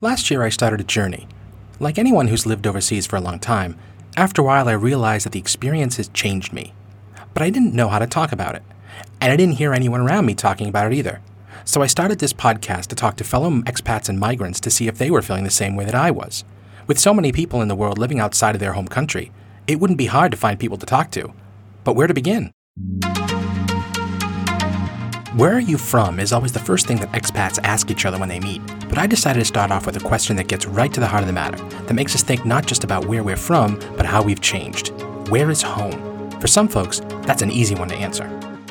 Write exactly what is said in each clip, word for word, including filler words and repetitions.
Last year I started a journey. Like anyone who's lived overseas for a long time, after a while I realized that the experience has changed me. But I didn't know how to talk about it. And I didn't hear anyone around me talking about it either. So I started this podcast to talk to fellow expats and migrants to see if they were feeling the same way that I was. With so many people in the world living outside of their home country, it wouldn't be hard to find people to talk to. But where to begin? Where are you from is always the first thing that expats ask each other when they meet. But I decided to start off with a question that gets right to the heart of the matter, that makes us think not just about where we're from, but how we've changed. Where is home? For some folks, that's an easy one to answer.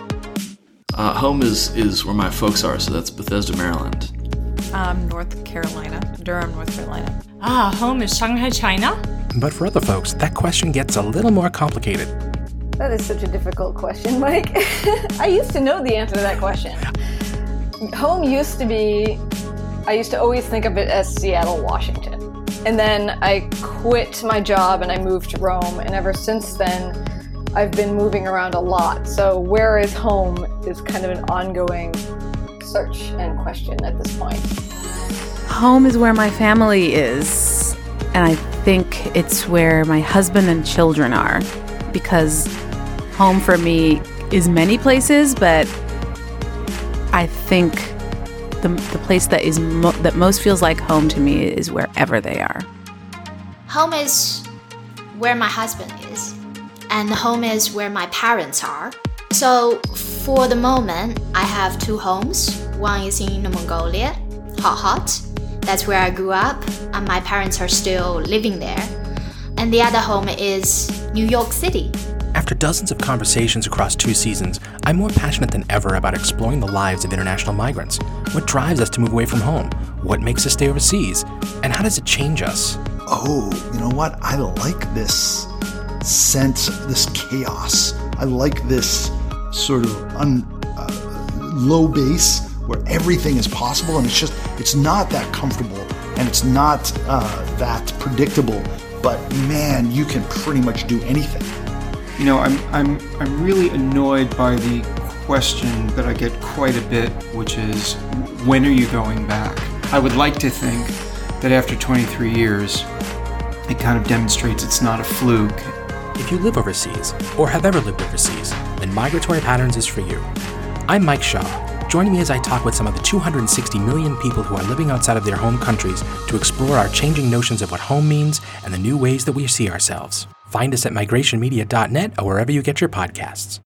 Uh, home is, is where my folks are, so that's Bethesda, Maryland. Um, North Carolina, Durham, North Carolina. Ah, home is Shanghai, China? But for other folks, that question gets a little more complicated. That is such a difficult question, Mike. I used to know the answer to that question. Home used to be, I used to always think of it as Seattle, Washington. And then I quit my job and I moved to Rome, and ever since then, I've been moving around a lot. So where is home is kind of an ongoing search and question at this point. Home is where my family is, and I think it's where my husband and children are, because home for me is many places, but I think the the place that is mo- that most feels like home to me is wherever they are. Home is where my husband is, and home is where my parents are. So for the moment, I have two homes. One is in Inner Mongolia, Hot Hot. That's where I grew up, and my parents are still living there. And the other home is New York City. After dozens of conversations across two seasons, I'm more passionate than ever about exploring the lives of international migrants. What drives us to move away from home? What makes us stay overseas? And how does it change us? Oh, you know what? I like this sense, this chaos. I like this sort of un, uh, low base where everything is possible, and it's just, it's not that comfortable and it's not uh, that predictable, but man, you can pretty much do anything. You know, I'm I'm I'm really annoyed by the question that I get quite a bit, which is, when are you going back? I would like to think that after twenty-three years, it kind of demonstrates it's not a fluke. If you live overseas, or have ever lived overseas, then Migratory Patterns is for you. I'm Mike Shaw. Join me as I talk with some of the two hundred sixty million people who are living outside of their home countries to explore our changing notions of what home means and the new ways that we see ourselves. Find us at migration media dot net or wherever you get your podcasts.